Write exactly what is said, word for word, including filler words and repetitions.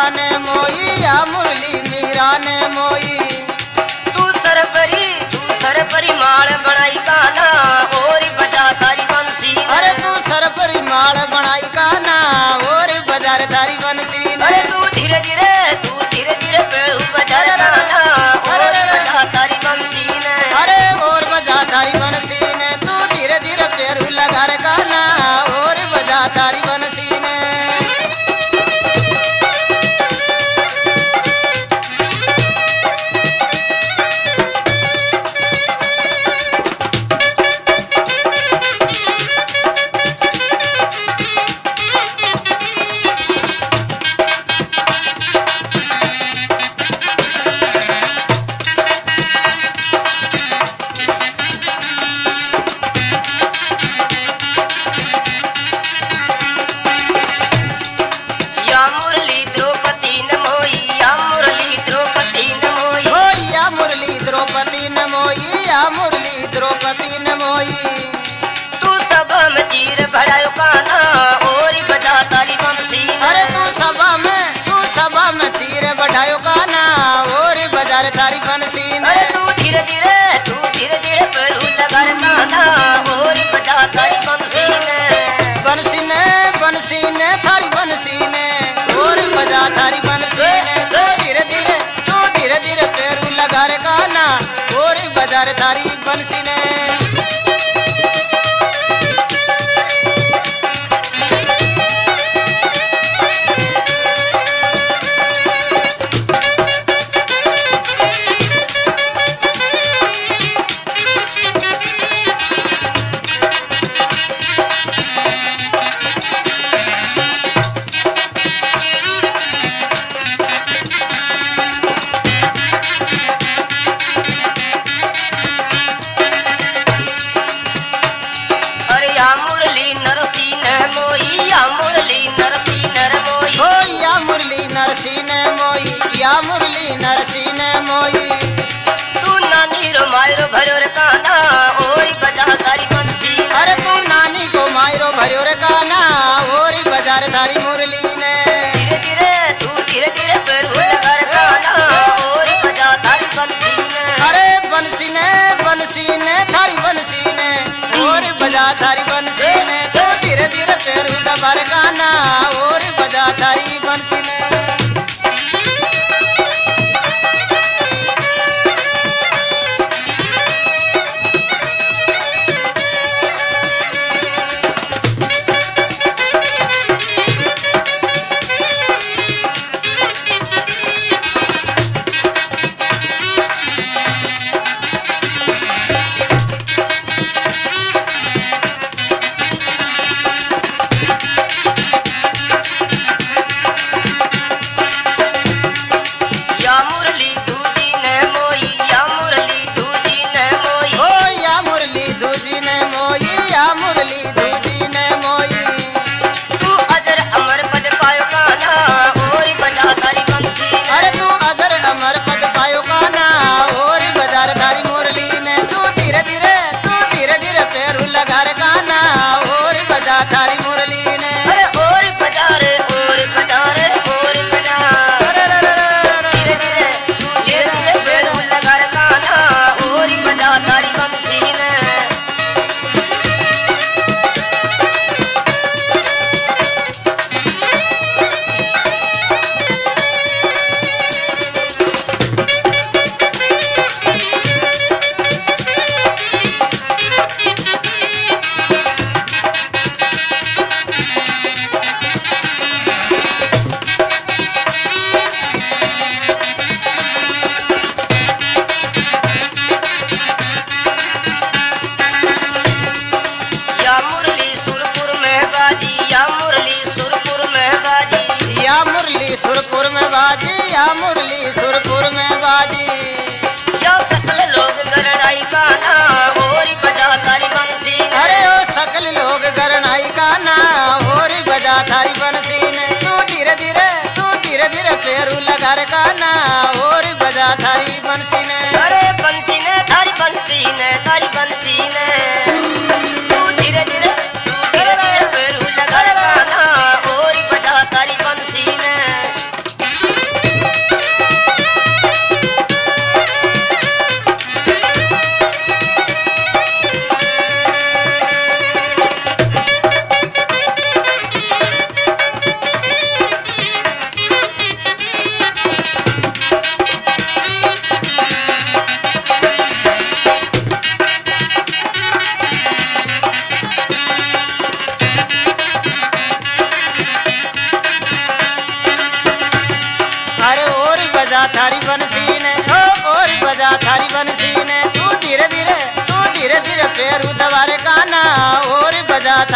ने मोई या मुरली मीरा ने मोई। तू सरपरी तू सरपरी माल बनाई काना और बजा तारी बंसी ने। अरे तू सरपरी माल बनाई काना और बाजार तारी बंसी ने। अरे तू धीरे धीरे तू धीरे धीरे पेड़ू बजा काना और बजा तारी बंसी ने। अरे और बजा तारी बंसी ने तू धीरे धीरे पेरू लगा रे काना और बजा तारी बंसी ने। या मुरली द्रौपदी न मोई या मुरली द्रौपदी न मोई। ओ या मुरली द्रौपदी न मोई या मुरली द्रौपदी न मोई। तू सभा में चीर भरायो काना और बजा तारी बंसी ने। अरे तू सभा में तू सभा में चीर बढ़ायो काना और बाजार तारी बंसी ने। अरे तू धीरे धीरे तू धीरे धीरे पेड़ू लगा काना और बजा तारी बंसी ने। बंसी ने बंसी ने थारी बंसी ने और बजा थारी बंसी ने। तू धीरे धीरे तू धीरे धीरे पेरू लगा रे काना और बाजार थारी बंसी ने। अरे या मुरली नरसी न मोई या मुरली नरसी नर मोई। ओ या मुरली नरसी ने मोई या मुरली नरसी ने मोई। तू नानी रो मायरो भरो रे काना और बजा तारी बंसी ने। अरे तू नानी को मायरो भरियो रे काना और बाजार थारी मुरली ने। धीरे धीरे तू धीरे धीरे पेड़ू लगा काना और बजा तारी बंसी ने। अरे बंसी ने बंसी ने थारी बंसी ने और बजा थारी बंसी ने। तू धीरे धीरे पेरू दबा रे काना और बजा थारी बंसी ने। या मुरली दूजी न मोई या मुरली दूजी न मोई। ओ या मुरली दूजी ने मोई या मुरली दूजी ने मोई। तू अजर अमर पद पायो काना और बजा तारी बंसी ने। अरे तू अजर अमर पद पायो काना और बाजार थारी मुरली ने। तू धीरे धीरे तू धीरे धीरे पेरू लगा रे काना और बजा थारी मुरली ने। अरे और बजा रे और बजा रे और बजा। धीरे धीरे तू धीरे धीरे पेड़ू लगा काना और बजा तारी बंसी ने। या मुरली सुरपुर में बाजी या मुरली सुरपुर में बाजी। या मुरली सुरपुर में बाजी या मुरली सुरपुर में बाजी। या सकल लोग गरनाई काना और बजा तारी बंसी ने। अरे ओ सकल लोग गरनाई काना और बजा थारी बंसी ने। तू धीरे धीरे तू धीरे धीरे पेरू लगा रे काना और बजा थारी बंसी ने। अरे बंसी ने तारी बंसी ने तारी बंसी ने। तू धीरे धीरे तू धीरे धीरे पेड़ू लगा काना और बजा तारी बंसी ने। बजा थारी बंसी ने ओ और बजा थारी बंसी ने तू धीरे धीरे तू धीरे धीरे पैरू दबारे काना और बजा